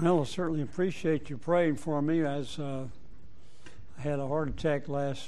Well, I certainly appreciate you praying for me. As I had a heart attack last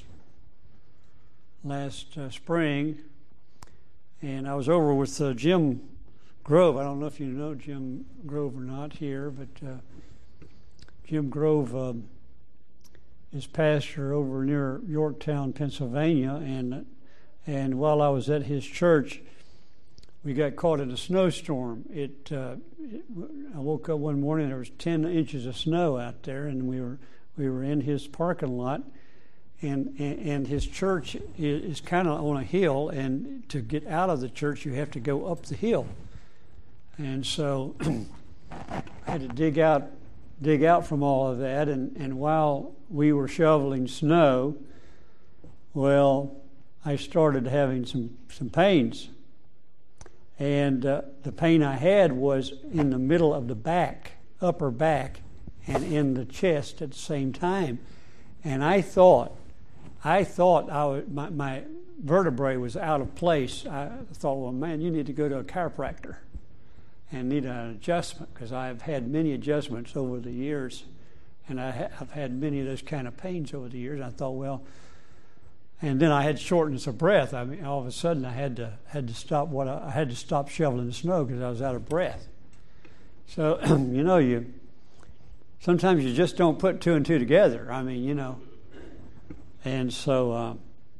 spring, and I was over with Jim Grove. I don't know if you know Jim Grove or not here, but Jim Grove is pastor over near Yorktown, Pennsylvania, and while I was at his church, we got caught in a snowstorm. I woke up one morning, there was 10 inches of snow out there, and we were in his parking lot, and his church is kind of on a hill, and to get out of the church, you have to go up the hill. And so I had to dig out from all of that, and while we were shoveling snow, well, I started having some pains. And the pain I had was in the middle of the back, upper back, and in the chest at the same time. And I thought my vertebrae was out of place. I thought, well, man, you need to go to a chiropractor and need an adjustment, because I've had many adjustments over the years, and I've had many of those kind of pains over the years. I thought, well. And then I had shortness of breath. I mean, all of a sudden, I had to stop I had to stop shoveling the snow because I was out of breath. So, sometimes you just don't put two and two together. I mean, And so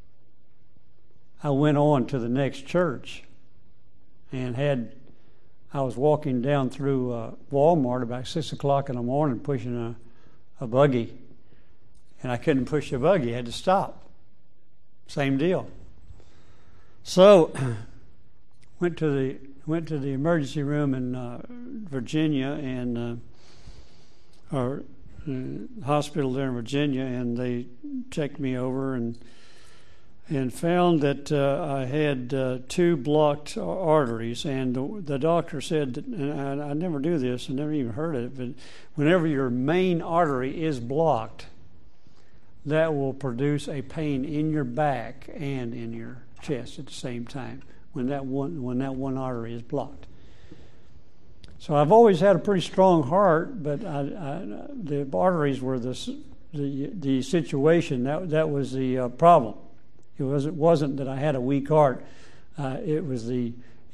I went on to the next church, and I was walking down through Walmart about 6 o'clock in the morning, pushing a buggy, and I couldn't push the buggy. I had to stop. Same deal. So went to the emergency room in Virginia, and our hospital there in Virginia, and they checked me over and found that I had 2 blocked arteries, and the doctor said that, and I never do this, I never even heard of it, but whenever your main artery is blocked, that will produce a pain in your back and in your chest at the same time when that one artery is blocked. So I've always had a pretty strong heart, but the arteries were the situation. That was the problem. It wasn't that I had a weak heart. It was the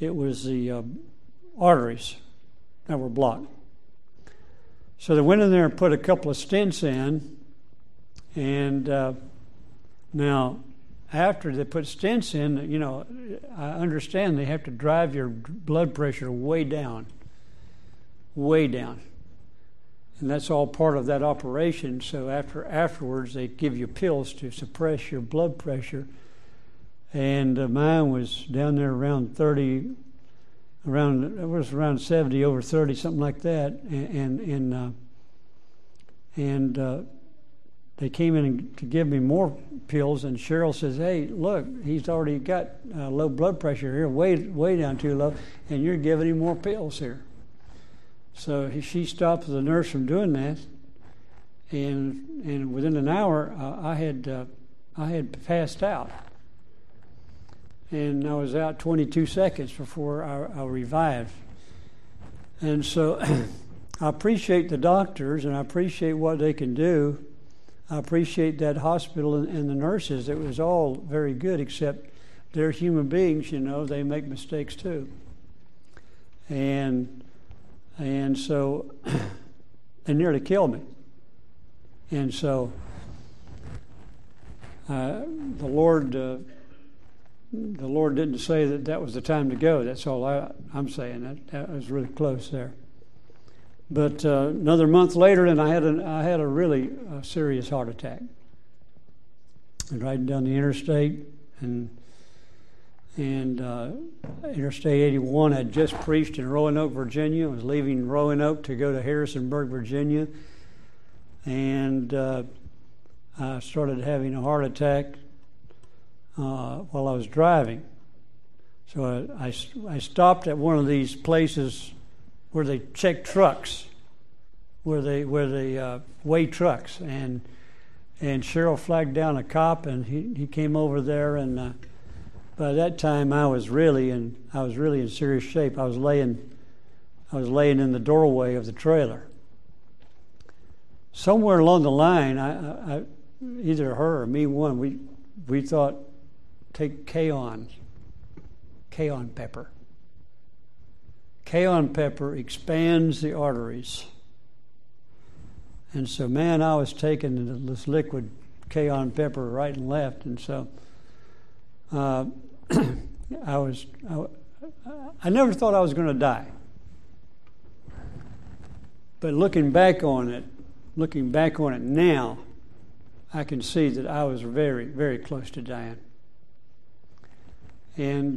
arteries that were blocked. So they went in there and put a couple of stents in. And now, after they put stents in, I understand they have to drive your blood pressure way down. And that's all part of that operation. So afterwards, they give you pills to suppress your blood pressure. And mine was down there around 30, it was around 70 over 30, something like that. And they came in to give me more pills, and Cheryl says, "Hey, look, he's already got low blood pressure here, way down too low, and you're giving him more pills here." So she stopped the nurse from doing that, and within an hour, I had passed out, and I was out 22 seconds before I revived. And so I appreciate the doctors, and I appreciate what they can do. I appreciate that hospital and the nurses. It was all very good, except they're human beings, they make mistakes too. And so they nearly killed me. And so the Lord didn't say that was the time to go. That's all I'm saying. That was really close there. But another month later, and I had a really serious heart attack. I was riding down the interstate, and Interstate 81 had just preached in Roanoke, Virginia. I was leaving Roanoke to go to Harrisonburg, Virginia, and I started having a heart attack while I was driving. So I stopped at one of these places where they check trucks, where they weigh trucks, and Cheryl flagged down a cop, and he came over there, and by that time I was really in serious shape. I was laying in the doorway of the trailer, somewhere along the line, I either her or me, we thought, take Kaon pepper. Kaon pepper expands the arteries. And so, man, I was taking this liquid Kaon pepper right and left, and so I never thought I was going to die. But looking back on it now, I can see that I was very, very close to dying. And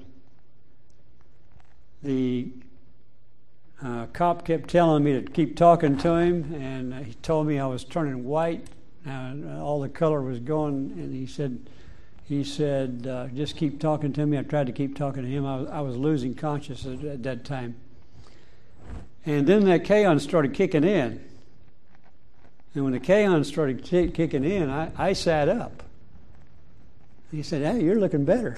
the cop kept telling me to keep talking to him, and he told me I was turning white. All the color was going, and he said, just keep talking to me. I tried to keep talking to him. I was losing consciousness at that time. And then that Kaon started kicking in. And when the Kaon started kicking in, I sat up. He said, hey, you're looking better.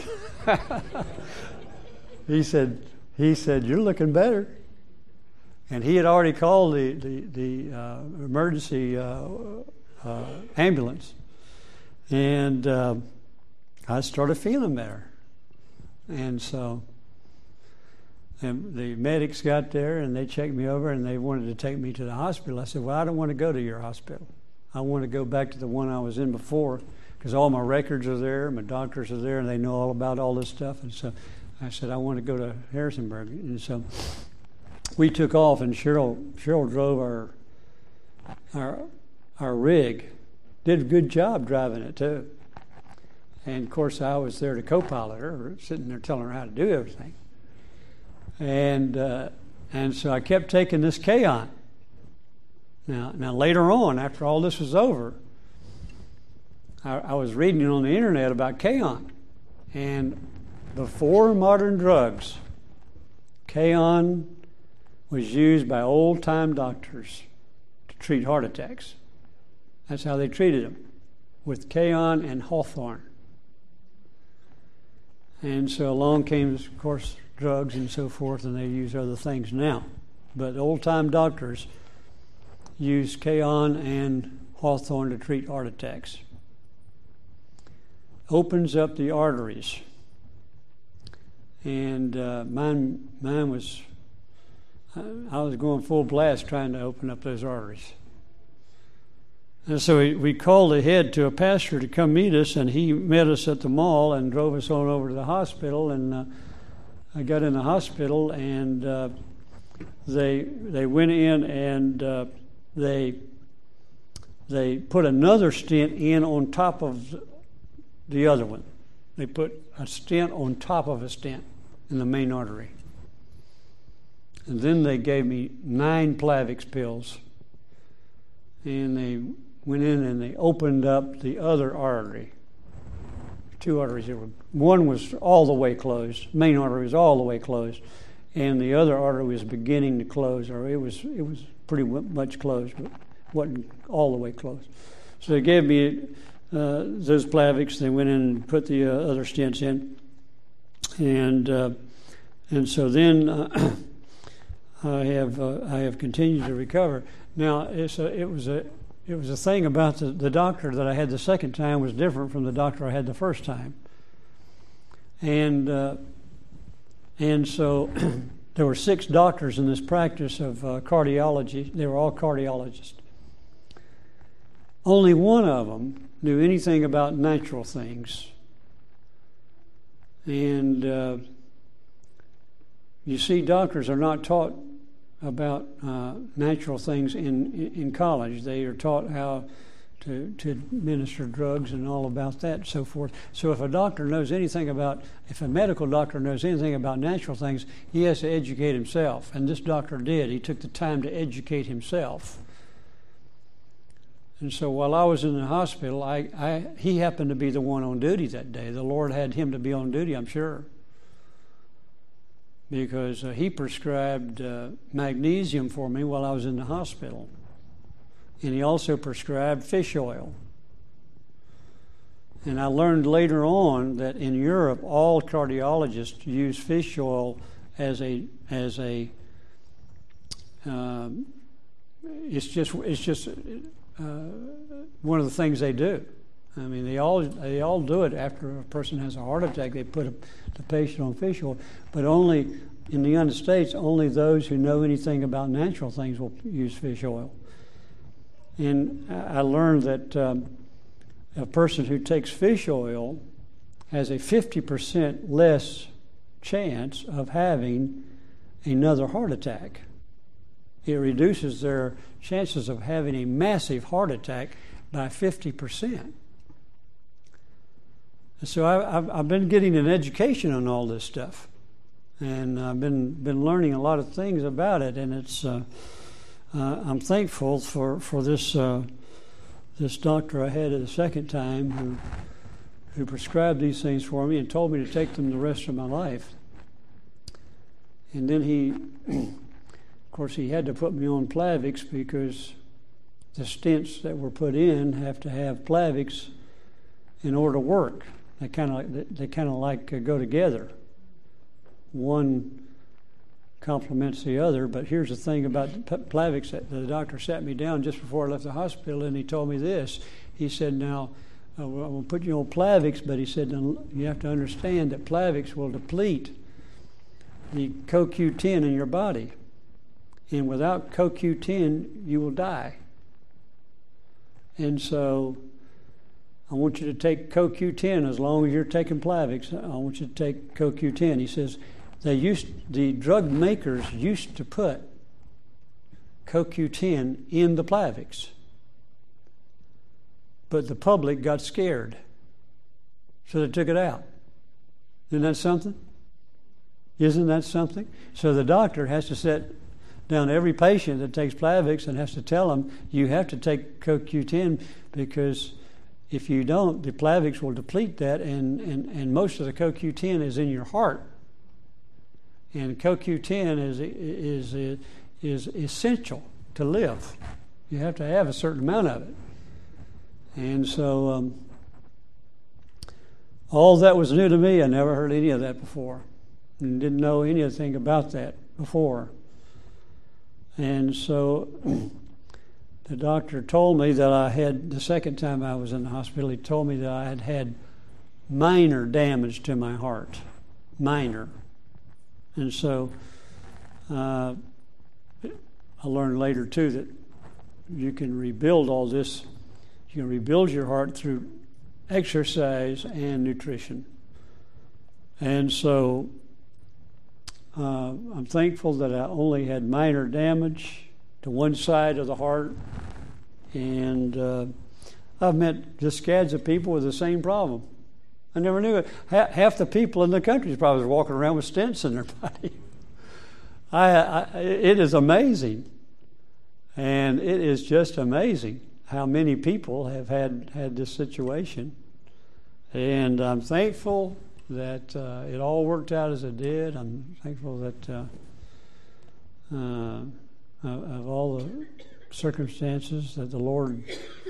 He said, you're looking better. And he had already called the emergency ambulance. And I started feeling better. And so the medics got there and they checked me over and they wanted to take me to the hospital. I said, well, I don't want to go to your hospital. I want to go back to the one I was in before because all my records are there, my doctors are there, and they know all about all this stuff. And so I said, I want to go to Harrisonburg. And so we took off, and Cheryl drove our rig. Did a good job driving it too. And of course, I was there to co-pilot her, sitting there telling her how to do everything. And so I kept taking this Kaon. Now later on, after all this was over, I was reading on the internet about Kaon, and before modern drugs, Kaon was used by old-time doctors to treat heart attacks. That's how they treated them, with Kaon and hawthorn. And so along came, of course, drugs and so forth, and they use other things now. But old-time doctors used Kaon and hawthorn to treat heart attacks. Opens up the arteries. And mine was, I was going full blast trying to open up those arteries. And so we called ahead to a pastor to come meet us, and he met us at the mall and drove us on over to the hospital. And I got in the hospital, and they went in and they put another stent in on top of the other one. They put a stent on top of a stent in the main artery. And then they gave me 9 Plavix pills. And they went in and they opened up the other artery. 2 arteries. One was all the way closed. Main artery was all the way closed. And the other artery was beginning to close, or it was pretty much closed, but wasn't all the way closed. So they gave me those Plavix. They went in and put the other stents in. And so then I have continued to recover. Now it was a thing about the doctor that I had the second time was different from the doctor I had the first time, and so there were 6 doctors in this practice of cardiology. They were all cardiologists. Only one of them knew anything about natural things, and you see, doctors are not taught about natural things in college. They are taught how to administer drugs and all about that and so forth. So if a medical doctor knows anything about natural things, he has to educate himself. And this doctor did. He took the time to educate himself. And so while I was in the hospital, he happened to be the one on duty that day. The Lord had him to be on duty, I'm sure, because he prescribed magnesium for me while I was in the hospital. And he also prescribed fish oil. And I learned later on that in Europe, all cardiologists use fish oil as a it's just one of the things they do. I mean, they all do it after a person has a heart attack. They put the patient on fish oil, but only in the United States, only those who know anything about natural things will use fish oil. And I learned that a person who takes fish oil has a 50% less chance of having another heart attack. It reduces their chances of having a massive heart attack by 50%. So I've been getting an education on all this stuff, and I've been learning a lot of things about it, and it's I'm thankful for this this doctor I had the second time who prescribed these things for me and told me to take them the rest of my life. And then he, of course, he had to put me on Plavix because the stents that were put in have to have Plavix in order to work. They kind of go together. One complements the other. But here's the thing about Plavix. The doctor sat me down just before I left the hospital, and he told me this. He said, "Now, I'm going to put you on Plavix," but he said, "You have to understand that Plavix will deplete the CoQ10 in your body, and without CoQ10, you will die. And so I want you to take CoQ10 as long as you're taking Plavix. I want you to take CoQ10." He says the drug makers used to put CoQ10 in the Plavix, but the public got scared, so they took it out. Isn't that something? Isn't that something? So the doctor has to sit down every patient that takes Plavix and has to tell them, you have to take CoQ10, because if you don't, the Plavix will deplete that, and most of the CoQ10 is in your heart. And CoQ10 is essential to live. You have to have a certain amount of it. And so all that was new to me. I never heard any of that before, and didn't know anything about that before. And so the doctor told me that I had, the second time I was in the hospital, he told me that I had had minor damage to my heart. Minor. And so I learned later, too, that you can rebuild all this. You can rebuild your heart through exercise and nutrition. And so I'm thankful that I only had minor damage to one side of the heart. And I've met just scads of people with the same problem. I never knew it. Half the people in the country is probably walking around with stents in their body. It is amazing. And it is just amazing how many people have had this situation. And I'm thankful that it all worked out as it did. I'm thankful that of all the circumstances that the Lord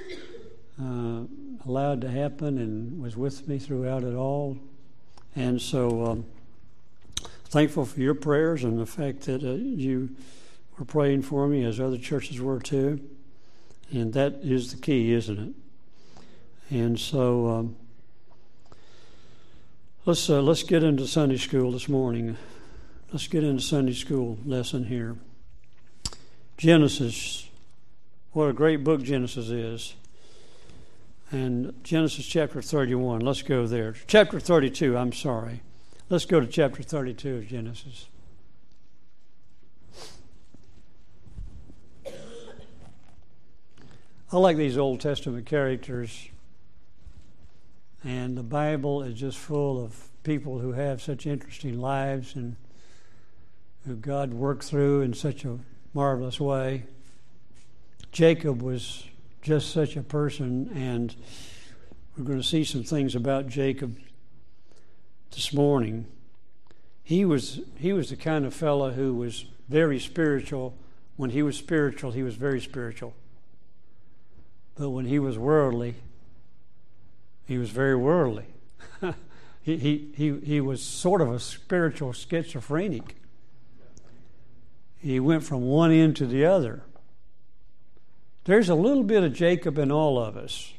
allowed to happen and was with me throughout it all. And so thankful for your prayers and the fact that you were praying for me, as other churches were too. And that is the key, isn't it? And so let's get into Sunday school this morning. Let's get into Sunday school lesson here. Genesis. What a great book Genesis is. And Genesis chapter 31. Let's go there. Chapter 32, I'm sorry. Let's go to chapter 32 of Genesis. I like these Old Testament characters. And the Bible is just full of people who have such interesting lives and who God worked through in such a marvelous way. Jacob was just such a person, and we're going to see some things about Jacob this morning. He was the kind of fellow who was very spiritual. When he was spiritual, he was very spiritual. But when he was worldly, he was very worldly. He was sort of a spiritual schizophrenic. He went from one end to the other. There's a little bit of Jacob in all of us.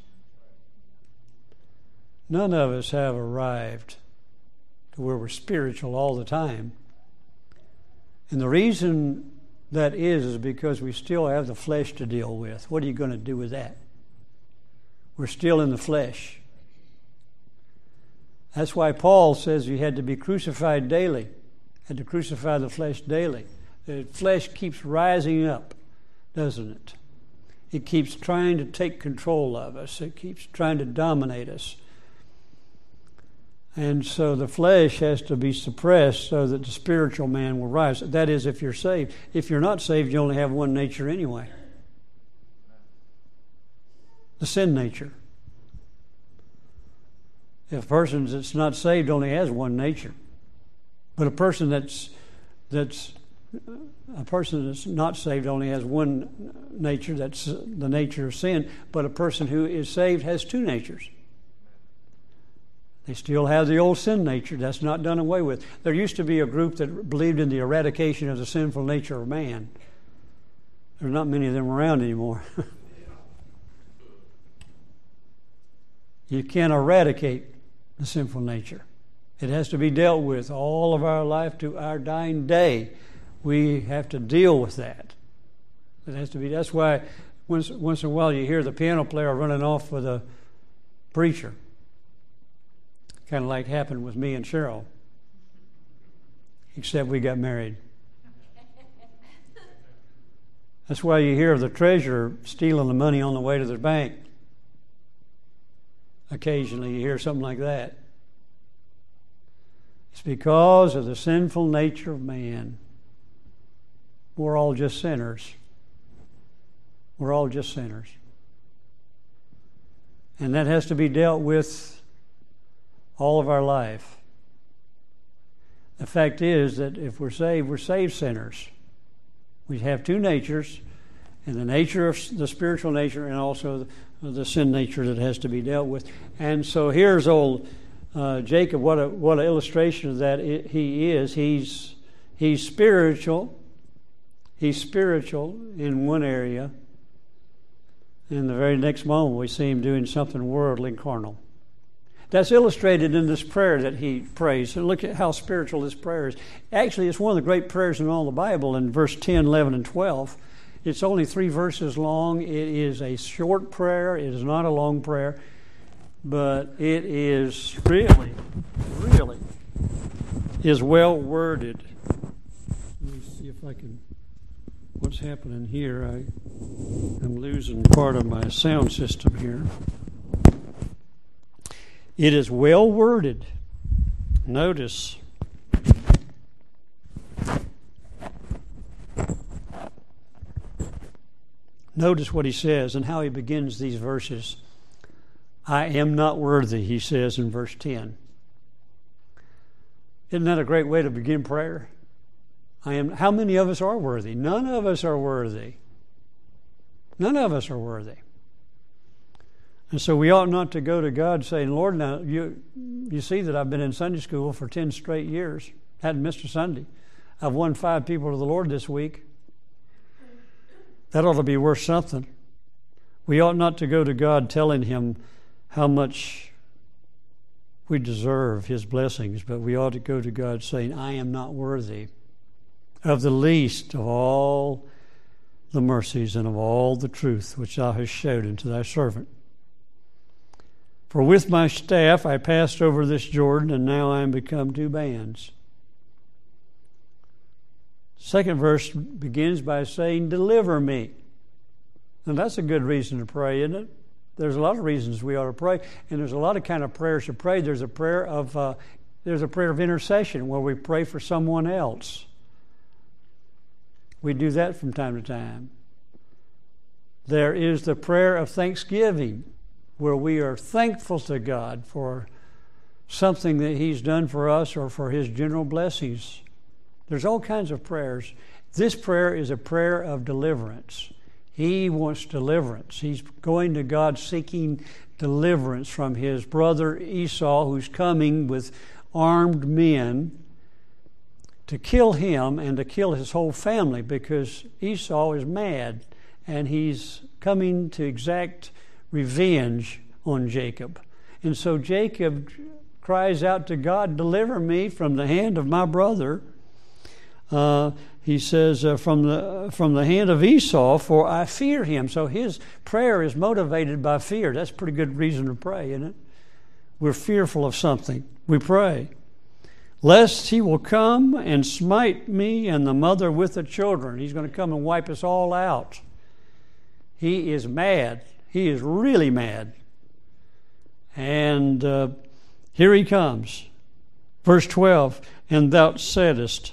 None of us have arrived to where we're spiritual all the time. And the reason that is because we still have the flesh to deal with. What are you going to do with that? We're still in the flesh. That's why Paul says you had to be crucified daily. Had to crucify the flesh daily. The flesh keeps rising up, doesn't it? It keeps trying to take control of us. It keeps trying to dominate us. And so the flesh has to be suppressed so that the spiritual man will rise. That is, if you're saved. If you're not saved, you only have one nature anyway. The sin nature. If a person that's not saved only has one nature. But a person that's not saved only has one nature, that's the nature of sin. But a person who is saved has two natures. They still have the old sin nature. That's not done away with. There used to be a group that believed in the eradication of the sinful nature of man. There's not many of them around anymore. You can't eradicate the sinful nature. It has to be dealt with all of our life to our dying day. We have to deal with that. It has to be. That's why once in a while you hear the piano player running off with a preacher. Kind of like happened with me and Cheryl. Except we got married. That's why you hear of the treasurer stealing the money on the way to the bank. Occasionally you hear something like that. It's because of the sinful nature of man. We're all just sinners. We're all just sinners. And that has to be dealt with all of our life. The fact is that if we're saved sinners. We have two natures, and the nature of the spiritual nature and also the sin nature that has to be dealt with. And so here's old Jacob. What an illustration of that he is. He's spiritual. He's spiritual in one area. In the very next moment, we see him doing something worldly and carnal. That's illustrated in this prayer that he prays. And look at how spiritual this prayer is. Actually, it's one of the great prayers in all the Bible in verse 10, 11, and 12. It's only 3 verses long. It is a short prayer. It is not a long prayer. But it is really is well worded. Let me see if I can... What's happening here? I'm losing part of my sound system here. It is well worded. Notice. Notice what he says and how he begins these verses. I am not worthy, he says in verse 10. Isn't that a great way to begin prayer? How many of us are worthy? None of us are worthy. None of us are worthy. And so we ought not to go to God saying, Lord, now you see that I've been in Sunday school for 10 straight years. Hadn't missed a Sunday. I've won 5 people to the Lord this week. That ought to be worth something. We ought not to go to God telling him how much we deserve his blessings, but we ought to go to God saying, I am not worthy of the least of all the mercies and of all the truth which thou hast showed unto thy servant. For with my staff I passed over this Jordan, and now I am become 2 bands. Second verse begins by saying, deliver me. And that's a good reason to pray, isn't it? There's a lot of reasons we ought to pray, and there's a lot of kind of prayers to pray. There's a prayer of intercession where we pray for someone else. We do that from time to time. There is the prayer of thanksgiving, where we are thankful to God for something that he's done for us or for his general blessings. There's all kinds of prayers. This prayer is a prayer of deliverance. He wants deliverance. He's going to God seeking deliverance from his brother Esau, who's coming with armed men to kill him and to kill his whole family, because Esau is mad and he's coming to exact revenge on Jacob. And so Jacob cries out to God, deliver me from the hand of my brother. He says, from the hand of Esau, for I fear him. So his prayer is motivated by fear. That's a pretty good reason to pray, isn't it? We're fearful of something. We pray. Lest he will come and smite me and the mother with the children. He's going to come and wipe us all out. He is mad. He is really mad. And here he comes. Verse 12, and thou saidest.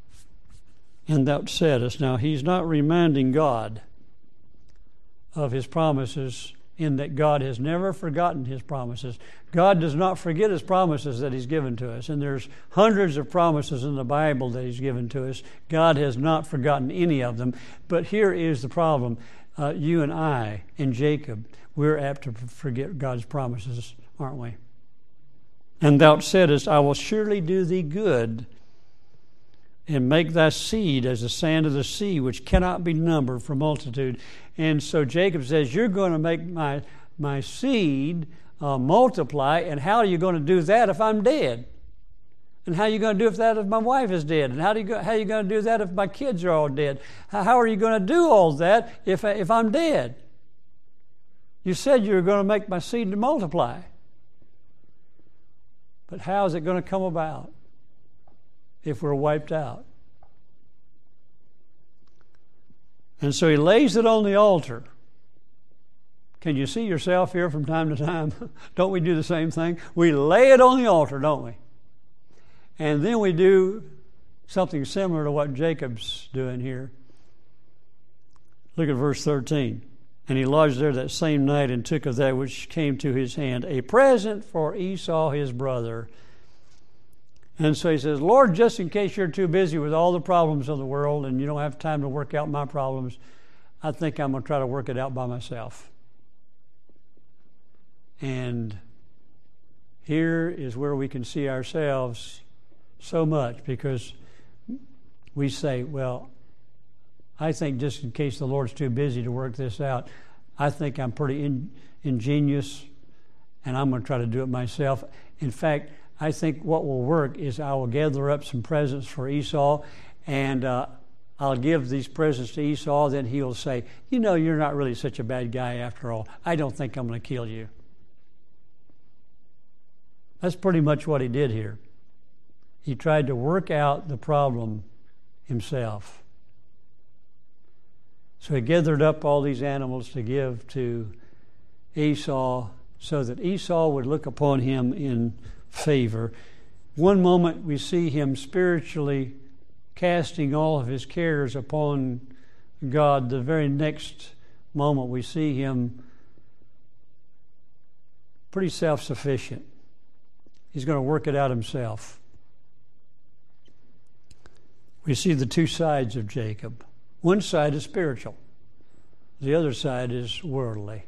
Now, he's not reminding God of his promises, in that God has never forgotten his promises. God does not forget his promises that he's given to us. And there's hundreds of promises in the Bible that he's given to us. God has not forgotten any of them. But here is the problem. You and I and Jacob, we're apt to forget God's promises, aren't we? And thou saidest, I will surely do thee good, and make thy seed as the sand of the sea, which cannot be numbered for multitude. And so Jacob says, you're going to make my seed multiply, and how are you going to do that if I'm dead? And how are you going to do that if my wife is dead? And how are you going to do that if my kids are all dead? How are you going to do all that if I'm dead? You said you were going to make my seed to multiply. But how is it going to come about if we're wiped out? And so he lays it on the altar. Can you see yourself here from time to time? Don't we do the same thing? We lay it on the altar, don't we? And then we do something similar to what Jacob's doing here. Look at verse 13. And he lodged there that same night, and took of that which came to his hand a present for Esau his brother. And so he says, Lord, just in case you're too busy with all the problems of the world and you don't have time to work out my problems, I think I'm going to try to work it out by myself. And here is where we can see ourselves so much, because we say, well, I think just in case the Lord's too busy to work this out, I think I'm pretty ingenious, and I'm going to try to do it myself. In fact, I think what will work is I will gather up some presents for Esau, and I'll give these presents to Esau. Then he'll say, you know, you're not really such a bad guy after all. I don't think I'm going to kill you. That's pretty much what he did here. He tried to work out the problem himself. So he gathered up all these animals to give to Esau, so that Esau would look upon him in favor. One moment we see him spiritually casting all of his cares upon God. The very next moment we see him pretty self-sufficient. He's going to work it out himself. We see the two sides of Jacob. One side is spiritual. The other side is worldly.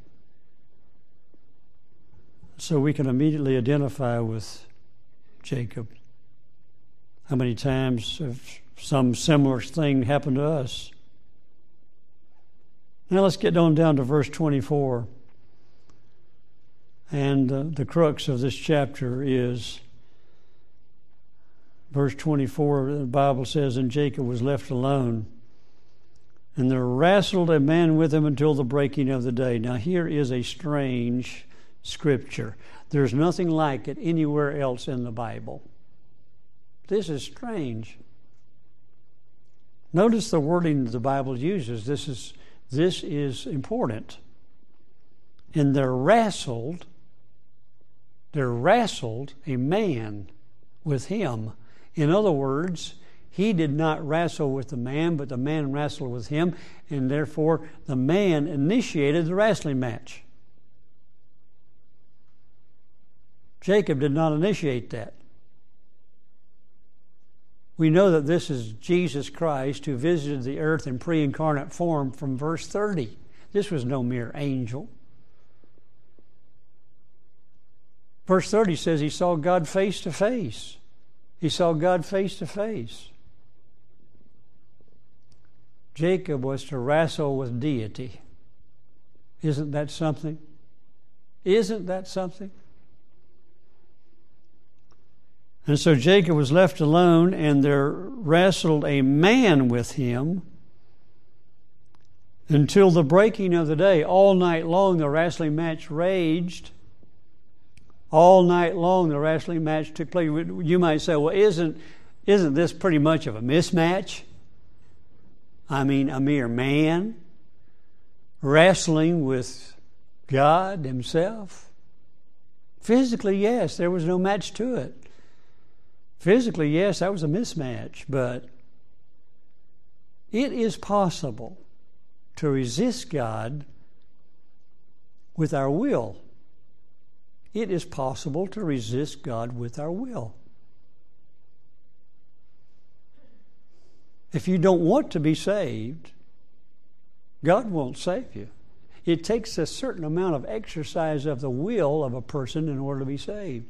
So we can immediately identify with Jacob. How many times have some similar thing happened to us? Now let's get on down to verse 24. And the crux of this chapter is verse 24. The Bible says, and Jacob was left alone, and there wrestled a man with him until the breaking of the day. Now here is a strange scripture. There's nothing like it anywhere else in the Bible. This is strange. Notice the wording the Bible uses. This is important. And there wrestled a man with him. In other words, he did not wrestle with the man, but the man wrestled with him, and therefore the man initiated the wrestling match. Jacob did not initiate that. We know that this is Jesus Christ who visited the earth in pre-incarnate form from verse 30. This was no mere angel. Verse 30 says he saw God face to face. He saw God face to face. Jacob was to wrestle with deity. Isn't that something? Isn't that something? And so Jacob was left alone, and there wrestled a man with him until the breaking of the day. All night long the wrestling match raged. All night long the wrestling match took place. You might say, well, isn't this pretty much of a mismatch? I mean, a mere man wrestling with God himself? Physically, yes, there was no match to it. Physically, yes, that was a mismatch, but it is possible to resist God with our will. It is possible to resist God with our will. If you don't want to be saved, God won't save you. It takes a certain amount of exercise of the will of a person in order to be saved.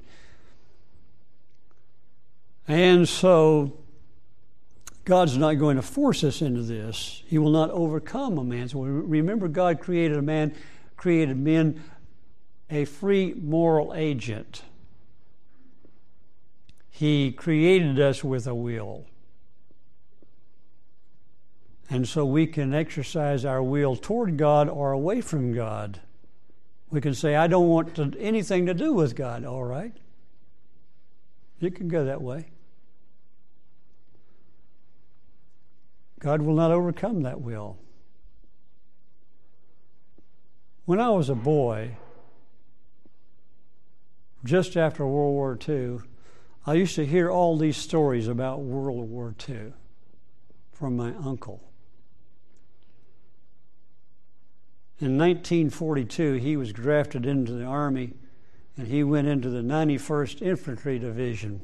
And so, God's not going to force us into this. He will not overcome a man. So remember, God created men a free moral agent. He created us with a will. And so we can exercise our will toward God or away from God. We can say, I don't want anything to do with God. All right. You can go that way. God will not overcome that will. When I was a boy, just after World War II, I used to hear all these stories about World War II from my uncle. In 1942, he was drafted into the Army, and he went into the 91st Infantry Division.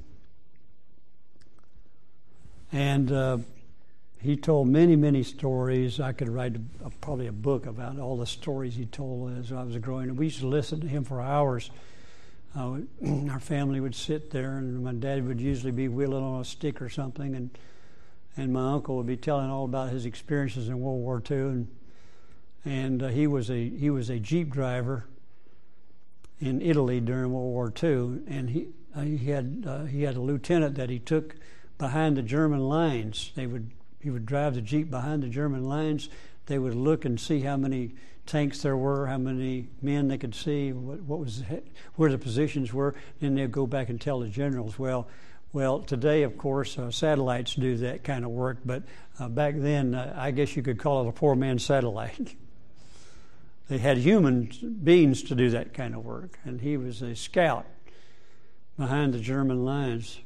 And he told many, many stories. I could write probably a book about all the stories he told as I was growing up. We used to listen to him for hours. Our family would sit there, and my dad would usually be wheeling on a stick or something, and my uncle would be telling all about his experiences in World War II. And he was a Jeep driver in Italy during World War II, and he had a lieutenant that he took behind the German lines. He would drive the Jeep behind the German lines. They would look and see how many tanks there were, how many men they could see, where the positions were. Then they'd go back and tell the generals. Well, today, of course, satellites do that kind of work, but back then, I guess you could call it a poor man's satellite. They had human beings to do that kind of work, and he was a scout behind the German lines.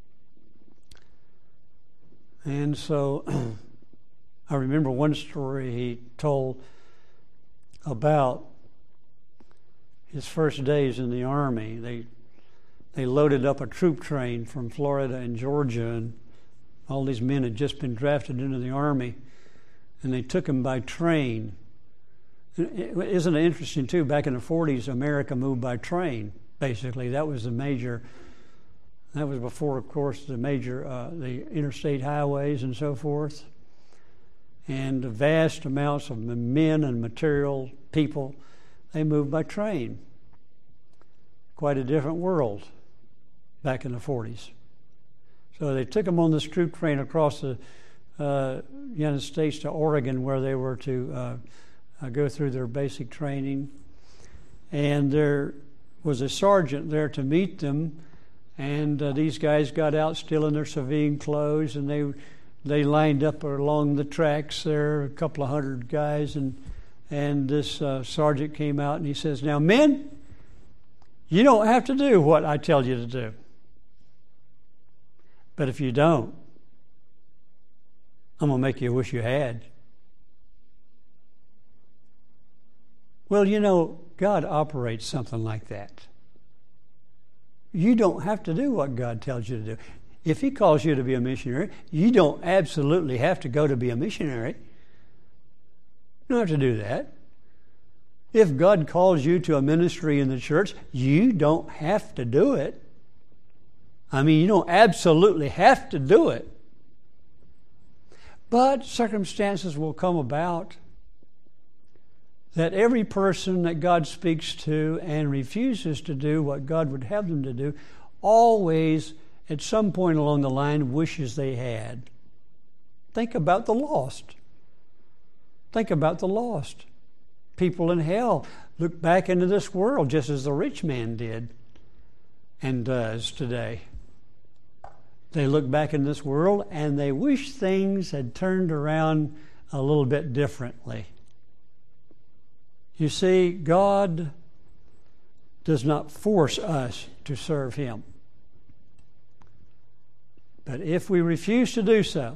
And so I remember one story he told about his first days in the Army. They loaded up a troop train from Florida and Georgia, and all these men had just been drafted into the Army, and they took them by train. Isn't it interesting, too? Back in the 40s, America moved by train, basically. That was before, of course, the interstate highways and so forth. And vast amounts of men and material, people, they moved by train. Quite a different world back in the 40s. So they took them on this troop train across the United States to Oregon, where they were to go through their basic training. And there was a sergeant there to meet them, and these guys got out still in their civilian clothes, and they lined up along the tracks there, a couple of hundred guys, and this sergeant came out and he says, "Now, men, you don't have to do what I tell you to do. But if you don't, I'm going to make you wish you had." Well, God operates something like that. You don't have to do what God tells you to do. If He calls you to be a missionary, you don't absolutely have to go to be a missionary. You don't have to do that. If God calls you to a ministry in the church, you don't have to do it. I mean, you don't absolutely have to do it. But circumstances will come about that every person that God speaks to and refuses to do what God would have them to do always, at some point along the line, wishes they had. Think about the lost. Think about the lost. People in hell look back into this world just as the rich man did and does today. They look back in this world and they wish things had turned around a little bit differently. You see, God does not force us to serve Him. But if we refuse to do so,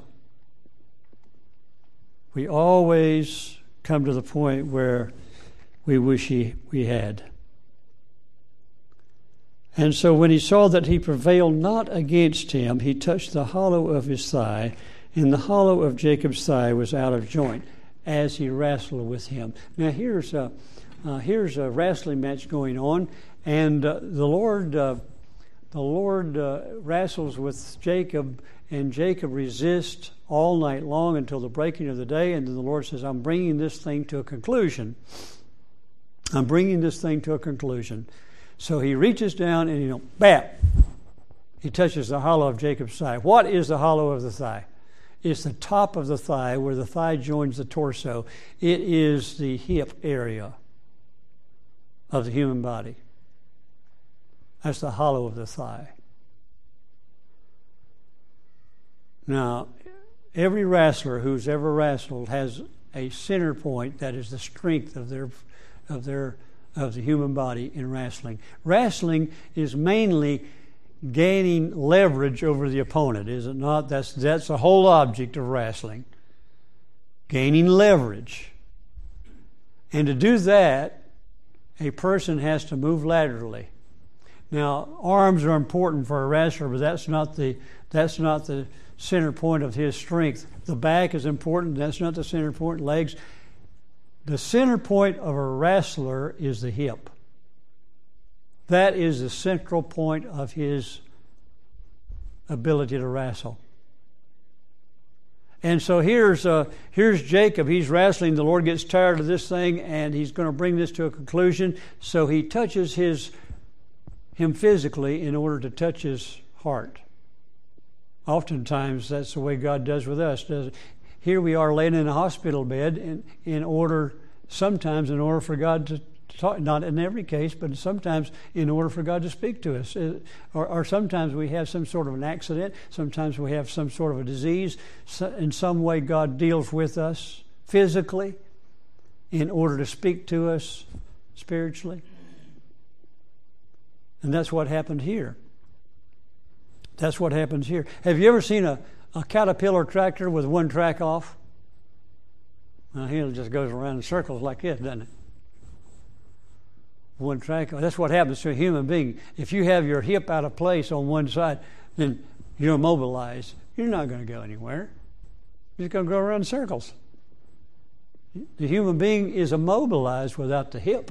we always come to the point where we wish we had. And so when he saw that he prevailed not against him, he touched the hollow of his thigh, and the hollow of Jacob's thigh was out of joint as he wrestled with him. Now here's a wrestling match going on, and the Lord wrestles with Jacob, and Jacob resists all night long until the breaking of the day, and then the Lord says, I'm bringing this thing to a conclusion. I'm bringing this thing to a conclusion. So he reaches down and, bap, he touches the hollow of Jacob's thigh. What is the hollow of the thigh? It's the top of the thigh where the thigh joins the torso. It is the hip area of the human body. That's the hollow of the thigh. Now, every wrestler who's ever wrestled has a center point that is the strength of the human body in wrestling. Wrestling is mainly gaining leverage over the opponent, is it not? That's the whole object of wrestling. Gaining leverage. And to do that, a person has to move laterally. Now, arms are important for a wrestler, but that's not the center point of his strength. The back is important, that's not the center point. Legs. The center point of a wrestler is the hip. That is the central point of his ability to wrestle. And so here's Jacob. He's wrestling. The Lord gets tired of this thing, and he's going to bring this to a conclusion. So he touches him physically in order to touch his heart. Oftentimes, that's the way God does with us. Here we are laying in a hospital bed sometimes in order for God to talk, not in every case, but sometimes in order for God to speak to us. Or sometimes we have some sort of an accident. Sometimes we have some sort of a disease. In some way God deals with us physically in order to speak to us spiritually. And that's what happened here. That's what happens here. Have you ever seen a Caterpillar tractor with one track off? Well, it just goes around in circles like this, doesn't it? One track. That's what happens to a human being. If you have your hip out of place on one side, then you're immobilized. You're not going to go anywhere. You're just going to go around in circles. The human being is immobilized without the hip.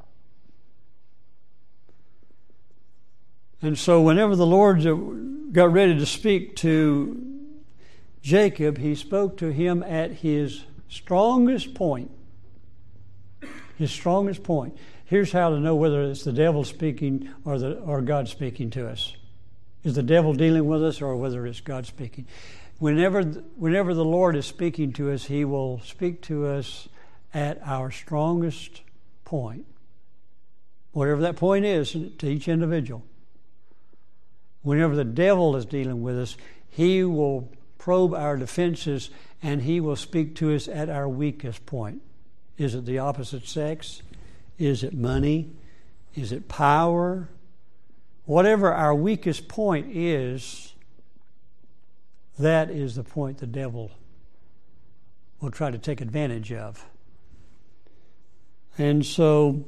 And so whenever the Lord got ready to speak to Jacob, he spoke to him at his strongest point. His strongest point. Here's how to know whether it's the devil speaking or God speaking to us. Is the devil dealing with us or whether it's God speaking? Whenever the Lord is speaking to us, He will speak to us at our strongest point. Whatever that point is to each individual. Whenever the devil is dealing with us, he will probe our defenses and he will speak to us at our weakest point. Is it the opposite sex? Is it money? Is it power? Whatever our weakest point is, that is the point the devil will try to take advantage of. And so,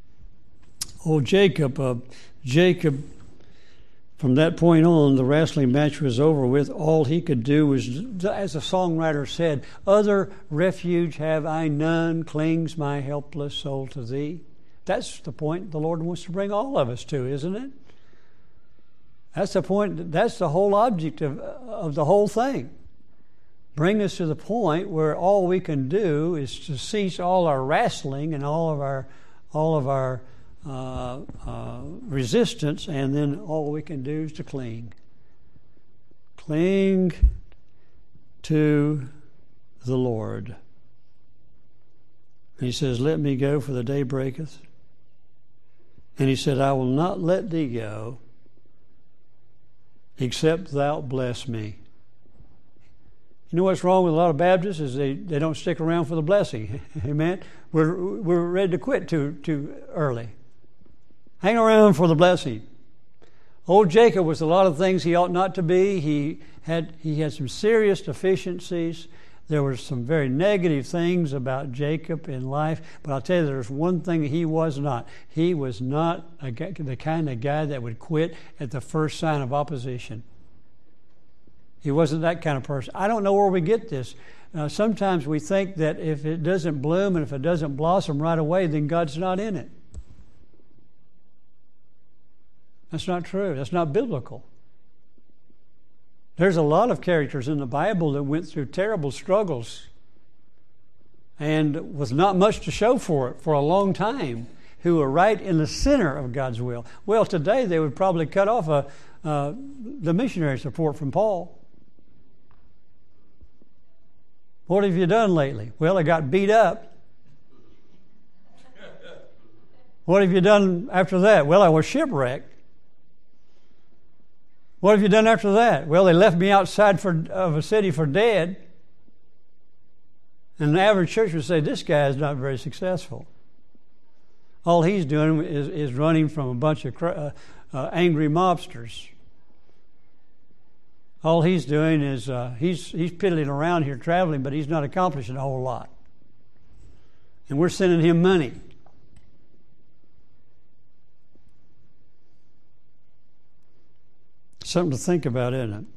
Jacob, from that point on, the wrestling match was over with. All he could do was, as the songwriter said, "Other refuge have I none, clings my helpless soul to thee." That's the point the Lord wants to bring all of us to, isn't it? That's the point. That's the whole object of the whole thing. bring us to the point where all we can do is to cease all our wrestling and all of our resistance, and then all we can do is to cling. Cling to the Lord. And he says, let me go, for the day breaketh. And he said, I will not let thee go, except thou bless me. You know what's wrong with a lot of Baptists is they don't stick around for the blessing. Amen? We're ready to quit too early. Hang around for the blessing. Old Jacob was a lot of things he ought not to be. He had some serious deficiencies. There were some very negative things about Jacob in life, but I'll tell you, there's one thing that he was not. He was not the kind of guy that would quit at the first sign of opposition. He wasn't that kind of person. I don't know where we get this. Sometimes we think that if it doesn't bloom and if it doesn't blossom right away, then God's not in it. That's not true. That's not biblical. There's a lot of characters in the Bible that went through terrible struggles and with not much to show for it for a long time, who were right in the center of God's will. Well, today they would probably cut off the missionary support from Paul. What have you done lately? Well, I got beat up. What have you done after that? Well, I was shipwrecked. What have you done after that? Well, they left me outside of a city for dead. And the average church would say, this guy is not very successful. All he's doing is running from a bunch of angry mobsters. All he's doing is he's piddling around here traveling, but he's not accomplishing a whole lot. And we're sending him money. Something to think about, isn't it?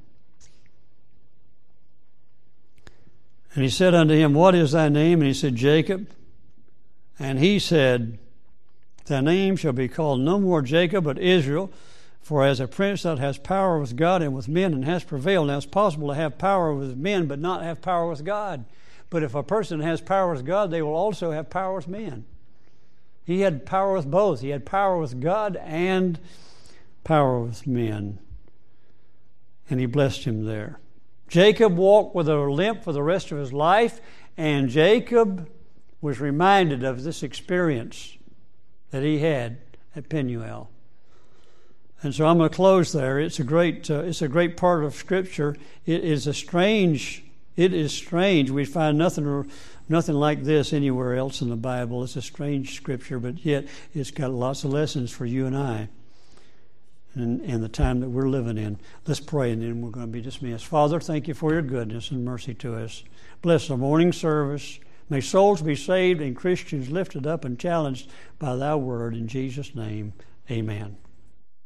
And he said unto him, what is thy name? And he said, Jacob. And he said, thy name shall be called no more Jacob, but Israel. For as a prince thou hast power with God and with men, and hast prevailed. Now it's possible to have power with men, but not have power with God. But if a person has power with God, they will also have power with men. He had power with both. He had power with God and power with men. And he blessed him there. Jacob walked with a limp for the rest of his life, and Jacob was reminded of this experience that he had at Peniel. And so I'm going to close there. It's a great part of Scripture. It is strange. We find nothing like this anywhere else in the Bible. It's a strange Scripture, but yet it's got lots of lessons for you and I. And the time that we're living in. Let's pray, and then we're going to be dismissed. Father, thank you for your goodness and mercy to us. Bless the morning service. May souls be saved and Christians lifted up and challenged by thy word. In Jesus' name, amen.